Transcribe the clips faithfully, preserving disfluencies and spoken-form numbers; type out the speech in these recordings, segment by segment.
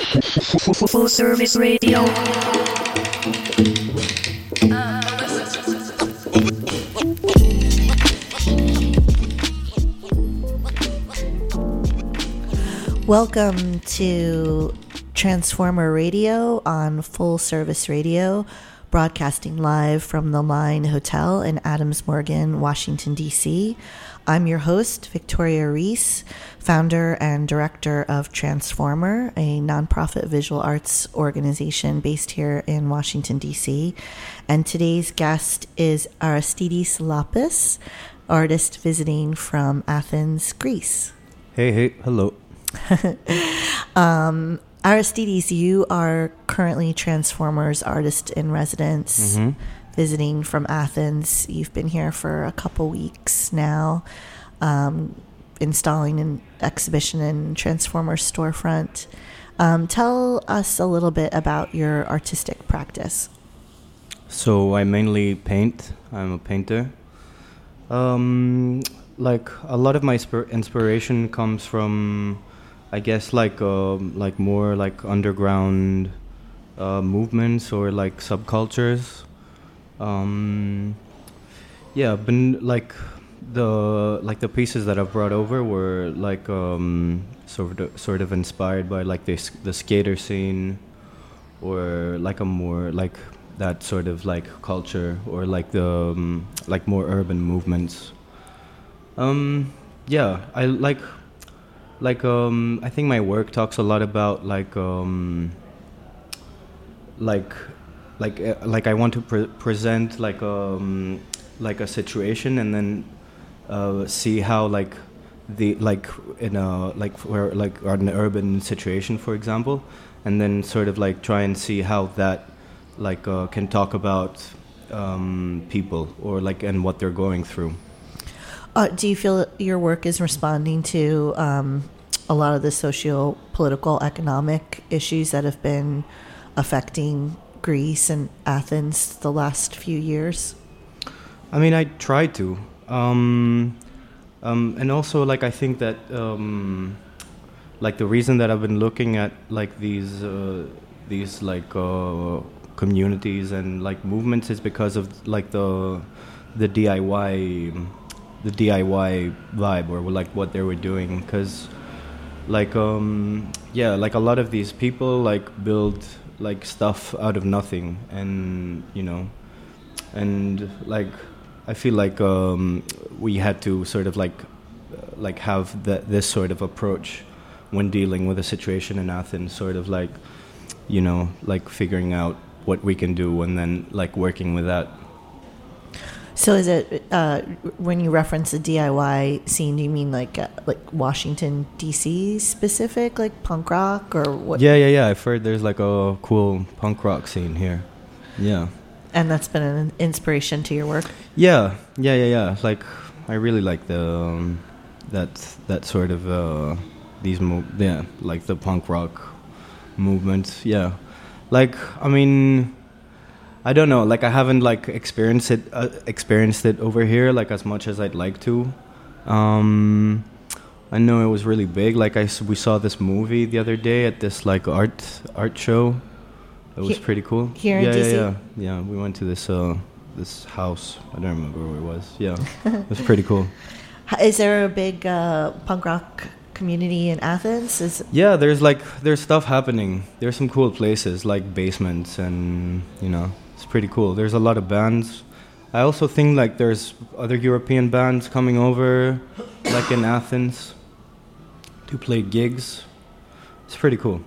Full Service Radio. Welcome to Transformer Radio on Full Service Radio, broadcasting live from the Line Hotel in Adams Morgan, Washington, D C I'm your host, Victoria Reese, founder and director of Transformer, a nonprofit visual arts organization based here in Washington, D C And today's guest is Aristides Lapis, artist visiting from Athens, Greece. Hey, hey, hello. um, Aristides, you are currently Transformers artist in residence, Mm-hmm. visiting from Athens. You've been here for a couple weeks now, um, installing an exhibition in Transformers storefront. Um, tell us a little bit about your artistic practice. So I mainly paint. I'm a painter. Um, like a lot of my spir- inspiration comes from, I guess, like uh, like more like underground uh, movements or like subcultures. Um, yeah, been like the like the pieces that I've brought over were like um, sort of sort of inspired by like this the skater scene, or like a more like that sort of like culture, or like the um, like more urban movements. Um, yeah, I like. Like um, I think my work talks a lot about like um, like like uh, like I want to pre- present like um like a situation and then uh, see how like the like in a like where like an urban situation, for example, and then sort of like try and see how that like uh, can talk about um, people or like and what they're going through. Uh, do you feel that your work is responding to um, a lot of the socio-political, economic issues that have been affecting Greece and Athens the last few years? I mean, I try to. Um, um, and also, like, I think that, um, like, the reason that I've been looking at, like, these, uh, these like, uh, communities and, like, movements is because of, like, the, the D I Y... the D I Y vibe, or like what they were doing, because like um yeah like a lot of these people like build like stuff out of nothing, and you know and like I feel like um we had to sort of like uh, like have that this sort of approach when dealing with a situation in Athens, sort of like you know like figuring out what we can do and then like working with that. So is it, uh, when you reference the D I Y scene, do you mean like uh, like Washington, D C specific, like punk rock, or what? Yeah, yeah, yeah. I've heard there's like a cool punk rock scene here. Yeah. And that's been an inspiration to your work? Yeah, yeah, yeah, yeah. Like, I really like the, um, that, that sort of, uh, these, mo- yeah, like the punk rock movement. Yeah. Like, I mean... I don't know, like I haven't like experienced it uh, experienced it over here like as much as I'd like to. Um, I know it was really big. Like I we saw this movie the other day at this like art art show. It was He- pretty cool. here in yeah, D C? Yeah, yeah, yeah. We went to this uh this house. I don't remember where it was. Yeah, it was pretty cool. Is there a big uh, punk rock community in Athens? Is Yeah, there's like there's stuff happening. There's some cool places like basements, and you know. It's pretty cool. There's a lot of bands. I also think like there's other European bands coming over, like in Athens, to play gigs. It's pretty cool.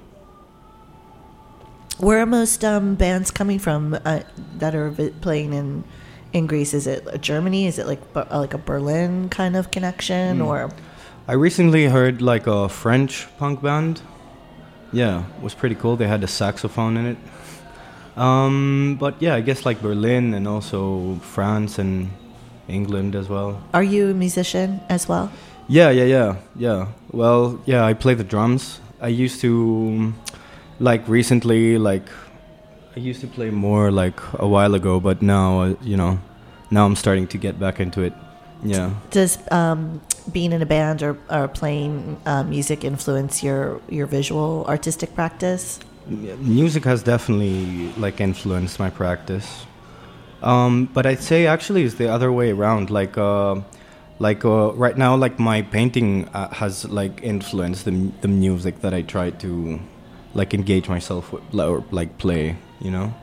Where are most um, bands coming from uh, that are vi- playing in in Greece? Is it Germany? Is it like bu- like a Berlin kind of connection, Mm. or? I recently heard like a French punk band. Yeah, it was pretty cool. They had a saxophone in it. Um, but yeah, I guess like Berlin and also France and England as well. Are you a musician as well? Yeah, yeah, yeah, yeah. Well, yeah, I play the drums. I used to, like recently, like I used to play more like a while ago, but now, uh, you know, now I'm starting to get back into it. Yeah. Does um, being in a band or, or playing uh, music influence your, your visual artistic practice? Music has definitely like influenced my practice. Um, but I'd say actually it's the other way around. Like, uh, like uh, right now, like my painting uh, has like influenced the the music that I try to like engage myself with or like play. You know,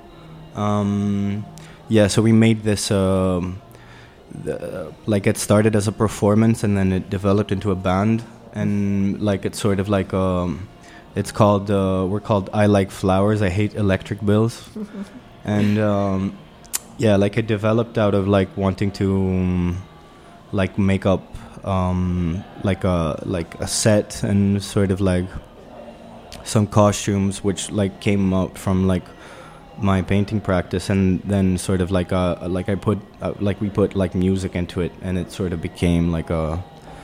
um, yeah. So we made this. Um, the, like it started as a performance and then it developed into a band, and like it's sort of like um, it's called uh, we're called I Like Flowers, I Hate Electric Bills, and. Um, Yeah, like it developed out of like wanting to um, like make up um, like a like a set and sort of like some costumes, which like came out from like my painting practice, and then sort of like a like I put uh, like we put like music into it, and it sort of became like a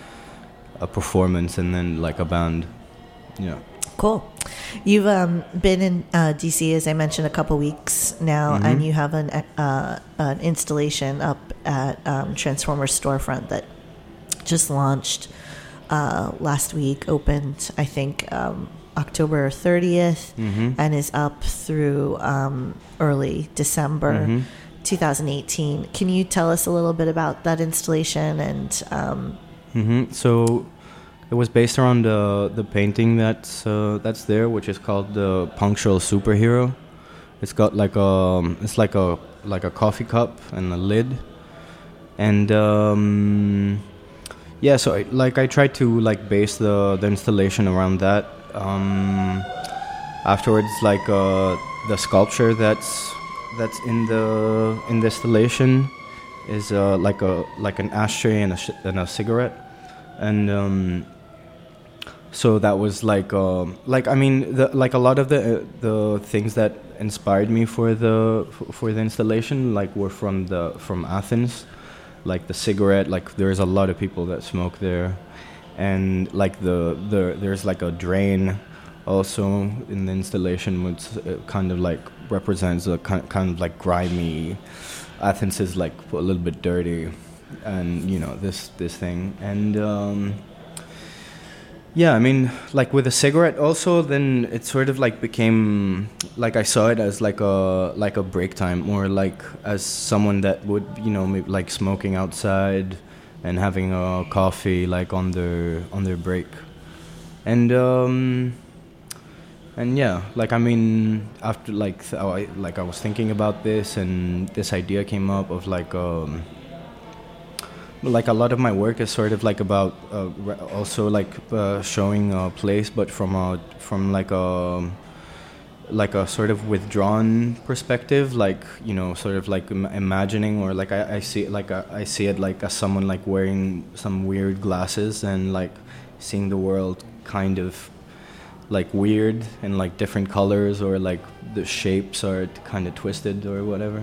a performance, and then like a band. Yeah. Cool. You've um, been in uh, D C, as I mentioned, a couple weeks now, Mm-hmm. and you have an uh, an installation up at um, Transformer Storefront that just launched uh, last week, opened, I think, um, October thirtieth, Mm-hmm. and is up through um, early December Mm-hmm. twenty eighteen. Can you tell us a little bit about that installation? And um, Mm-hmm. So it was based around the the painting that's uh, that's there, which is called the Punctual Superhero. It's got like a it's like a like a coffee cup and a lid, and um, yeah. So I, like I tried to like base the the installation around that. Um, afterwards, like uh, the sculpture that's that's in the in the installation is uh, like a like an ashtray and a sh- and a cigarette, and um, so that was like um, like I mean the, like a lot of the uh, the things that inspired me for the f- for the installation like were from the from Athens, like the cigarette. Like there's a lot of people that smoke there, and like the the there's like a drain also in the installation, which uh, kind of like represents a kind kind of like grimy. Athens is like a little bit dirty, and you know this this thing and. Um, Yeah, I mean, like with a cigarette also, then it sort of like became, like I saw it as like a like a break time, or like as someone that would, you know, maybe like smoking outside and having a coffee like on their on their break, and um, and yeah, like I mean, after like th- I like I was thinking about this, and this idea came up of like um. Like a lot of my work is sort of like about uh, re- also like uh, showing a place, but from a from like a like a sort of withdrawn perspective, like you know, sort of like Im- imagining, or like I, I see it like a, I see it like as someone like wearing some weird glasses and like seeing the world kind of like weird and like different colors, or like the shapes are kind of twisted or whatever.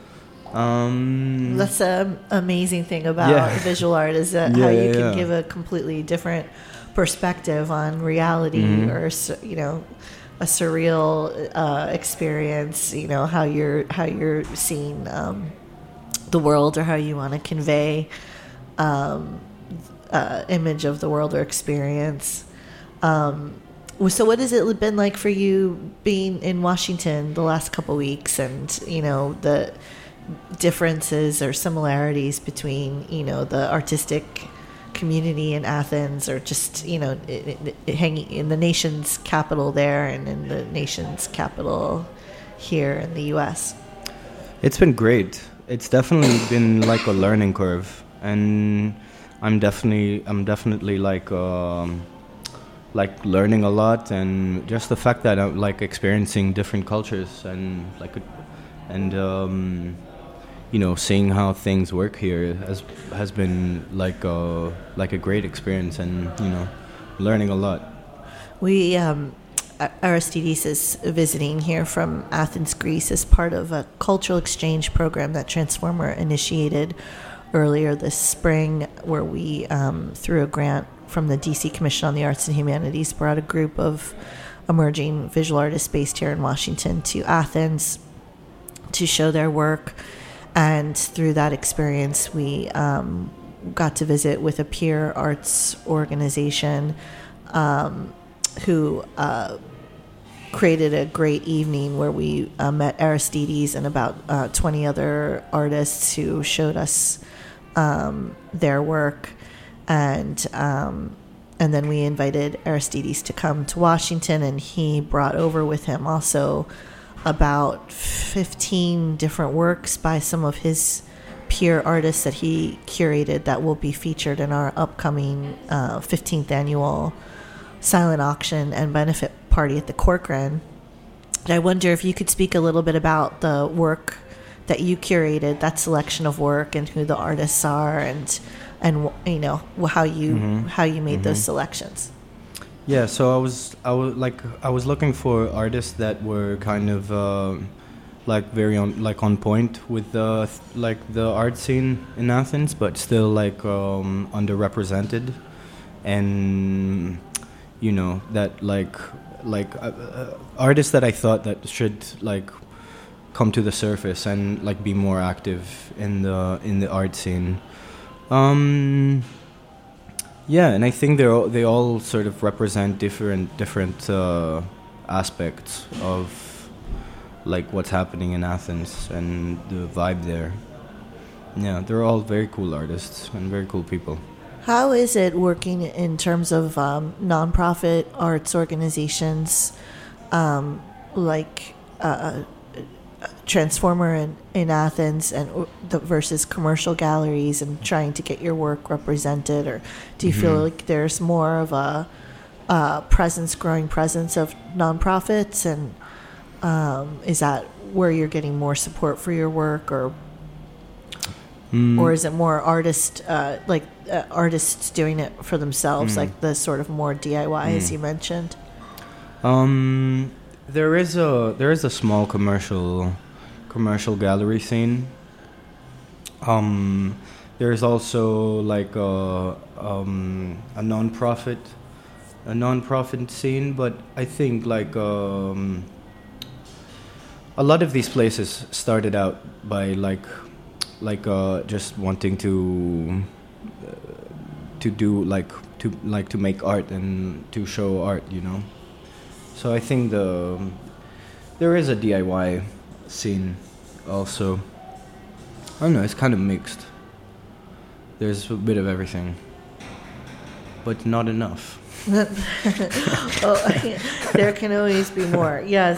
Um, that's an amazing thing about yeah. visual art, is that Yeah, how you yeah, can yeah. give a completely different perspective on reality, Mhm. or su- you know, a surreal uh, experience. You know, how you're how you're seeing um, the world, or how you want to convey um, uh, image of the world or experience. Um, so what has it been like for you being in Washington the last couple weeks, and you know the differences or similarities between, you know, the artistic community in Athens, or just, you know, it, it, it hanging in the nation's capital there and in the nation's capital here in the U S? It's been great. It's definitely been like a learning curve, and I'm definitely I'm definitely like um, like learning a lot, and just the fact that I'm like experiencing different cultures, and like and um, you know, seeing how things work here has has been like a like a great experience, and you know, learning a lot. We um, Aristides is visiting here from Athens, Greece, as part of a cultural exchange program that Transformer initiated earlier this spring, where we, um, through a grant from the D C Commission on the Arts and Humanities, brought a group of emerging visual artists based here in Washington to Athens to show their work. And through that experience, we um, got to visit with a peer arts organization um, who uh, created a great evening where we uh, met Aristides and about uh, twenty other artists who showed us um, their work. And um, and then we invited Aristides to come to Washington, and he brought over with him also about fifteen different works by some of his peer artists that he curated that will be featured in our upcoming uh, fifteenth annual silent auction and benefit party at the Corcoran. And I wonder if you could speak a little bit about the work that you curated, that selection of work, and who the artists are, and and you know how you Mm-hmm. how you made Mm-hmm. those selections. Yeah, so I was I was like I was looking for artists that were kind of uh, like very on like on point with the like the art scene in Athens, but still like um, underrepresented, and you know that like like uh, uh, artists that I thought that should like come to the surface and like be more active in the in the art scene. Um, yeah, and I think they all they all sort of represent different different uh, aspects of like what's happening in Athens and the vibe there. Yeah, they're all very cool artists and very cool people. How is it working in terms of um, nonprofit arts organizations um, like uh, Transformer in, in Athens and uh, the versus commercial galleries and trying to get your work represented? Or do you Mm-hmm. feel like there's more of a uh, presence, growing presence of nonprofits? And um, is that where you're getting more support for your work, or Mm. or is it more artist, uh, like uh, artists doing it for themselves, Mm. like the sort of more D I Y as Mm. you mentioned? Um, there is a there is a small commercial commercial gallery scene. Um, there's also like a um, a non-profit a non-profit scene, but I think like um, a lot of these places started out by like like uh, just wanting to uh, to do like to like to make art and to show art, you know. So I think the there is a D I Y scene also. I don't know, it's kind of mixed. There's a bit of everything, but not enough. Oh, there can always be more. Yes.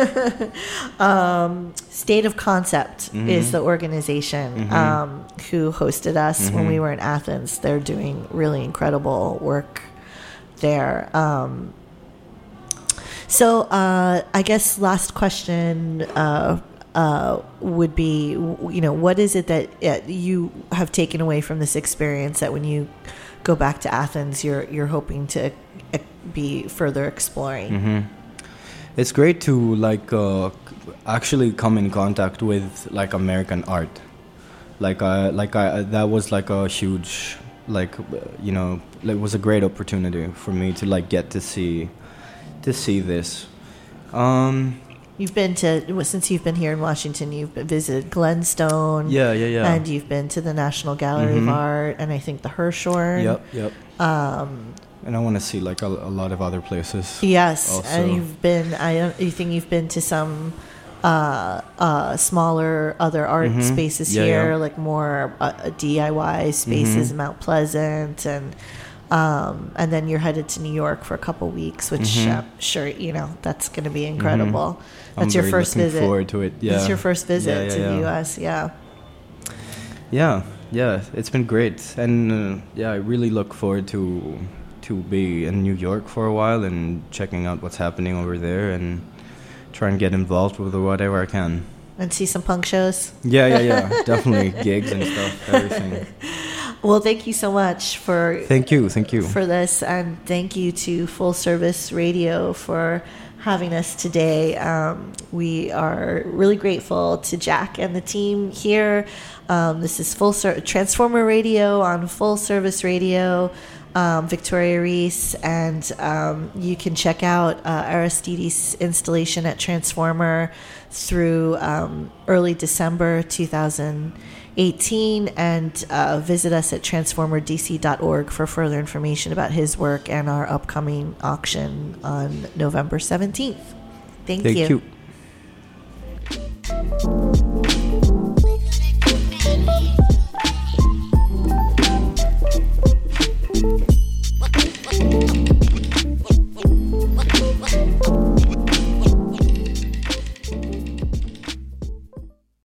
um, State of Concept Mhm. is the organization Mhm. um, who hosted us when Mhm. we were in Athens. They're doing really incredible work there. Um, so uh, I guess last question uh, uh, would be, you know, what is it that uh, you have taken away from this experience that when you go back to Athens, you're you're hoping to uh, be further exploring? Mm-hmm. It's great to like uh, actually come in contact with like American art. Like I like I that was like a huge like uh, you know it was a great opportunity for me to like get to see to see this. Um, You've been to, since you've been here in Washington, you've visited Glenstone. yeah, yeah, yeah. And you've been to the National Gallery Mhm. of Art, and I think the Hirshhorn. Yep, yep. Um, And I want to see like a, a lot of other places. yes, Also. and you've been. I don't. You think you've been to some uh, uh, smaller other art Mhm. spaces Yeah, here, yeah. like more uh, D I Y spaces Mhm. in Mount Pleasant, and um, and then you're headed to New York for a couple weeks, which Mhm. uh, sure, you know, that's going to be incredible. I'm That's your very first looking visit. forward to it. Yeah. It's your first visit Yeah, yeah, to the yeah. U S. Yeah. Yeah, yeah, it's been great, and uh, yeah, I really look forward to to be in New York for a while and checking out what's happening over there and try and get involved with whatever I can. And see some punk shows. Yeah, yeah, yeah, definitely gigs and stuff, everything. Well, thank you so much for Thank you, thank you. for this, and thank you to Full Service Radio for having us today. Um, we are really grateful to Jack and the team here. Um, this is Full Ser- Transformer Radio on Full Service Radio. Um, Victoria Reese, and um, you can check out uh, Aristides' installation at Transformer through um, early December two thousand eighteen, and uh, visit us at transformer d c dot org for further information about his work and our upcoming auction on November seventeenth. Thank, Thank you. you.